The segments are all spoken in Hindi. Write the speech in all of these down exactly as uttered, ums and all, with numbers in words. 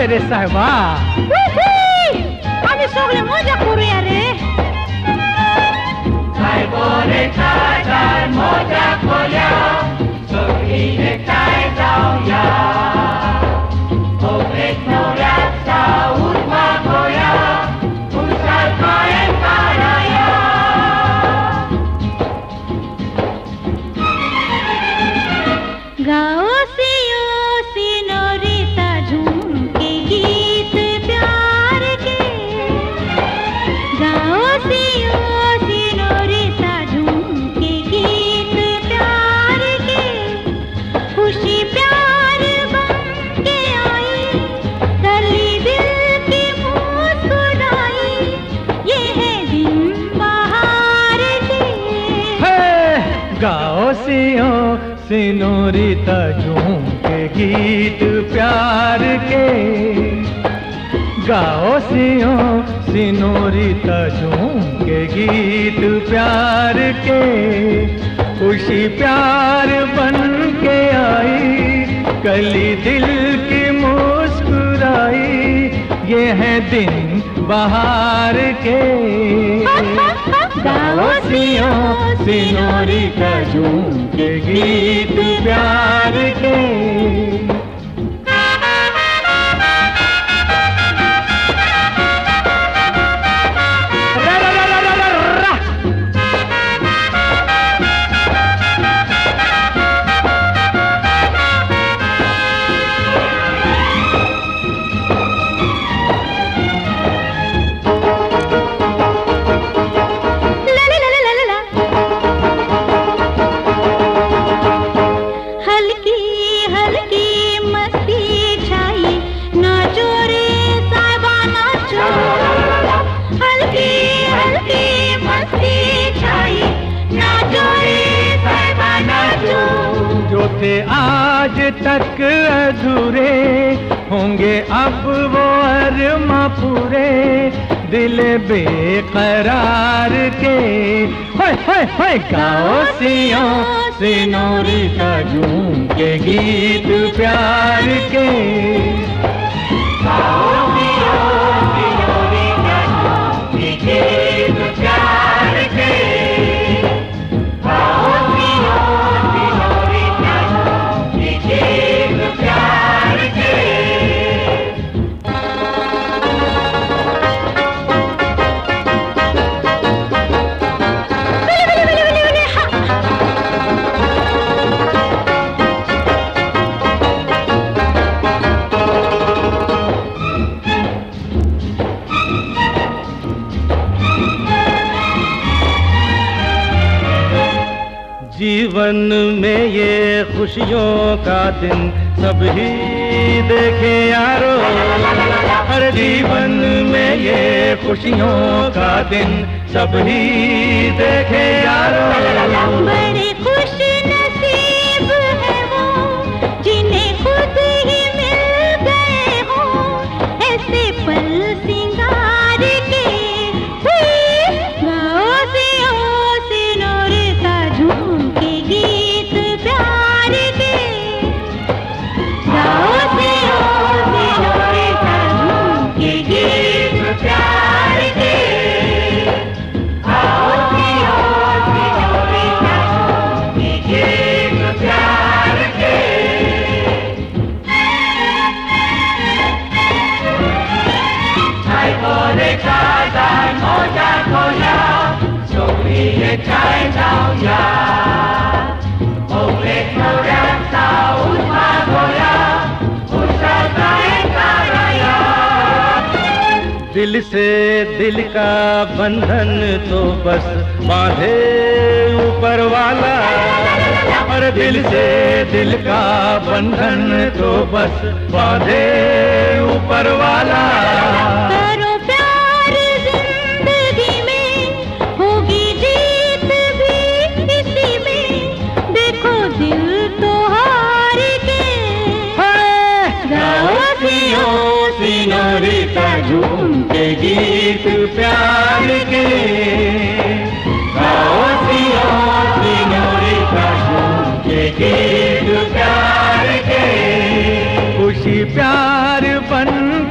রে সাহেবা আমি সকলে মজা করি আরে সাহেবরে কাজার মজা করিয়া সখী একটাই যাওয়া ও এক নোরাতা উঠমা করিয়া উসাল কায়েম কারায়া गाओ सियो सिनोरिता झूम के गीत प्यार के गाओ सियो सिनोरिता झूम के गीत प्यार के खुशी प्यार बन के आई कली दिल की मुस्कुराई ये है दिन बहार के गाओ सियो सिनोरिता झूम के गीत प्यार के गाओ सियो सिनोरिता झूम के गीत प्यार के खुशी प्यार बन के आई कली दिल की मुस्कुराई ये है दिन बहार के गाओ सियो सिनोरिता झूम के गीत प्यार के थे आज तक अधूरे होंगे अब वो अरमा पूरे दिल बेकरार के हाय हाय हाय गाओ सियो सिनोरिता झूम के गीत प्यार के गाओ सियो सिनोरिता झूम के गीत प्यार के जीवन में ये खुशियों का दिन सब ही देखे यारो हर जीवन में ये खुशियों का दिन सब ही देखे यारो बड़े खुश नसीब है वो जिन्हें खुद ही मिल गए हो ऐसे पल सिंगार के गाओ सियो सिनोरिता झूम के गीत प्यार के गाओ सियो सिनोरिता झूम के गीत प्यार के गाओ सियो सिनोरिता झूम के गीत प्यार के साहेबरे काजार मजा करिया सखी एकटाই যাওয়া ও এক নোরাতা উঠমা করিয়া উসাল কায়েম কারায়া दिल से दिल का बंधन तो बस बांधे ऊपर वाला और दिल से दिल का बंधन तो बस बांधे ऊपर वाला करो प्यार जिंदगी में होगी जीत भी इसी में देखो दिल तो हार के गाओ सियो सिनोरिता झूम के गीत प्यार के गाओ सियो सिनोरिता झूम के गीत प्यार के खुशी प्यार बन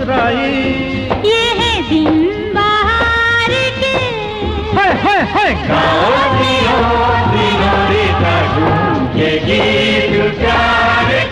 मधुराई। ये है दिन बाहर के, है है है गाओ पियो सिनोरिटा झूम के गीत प्यार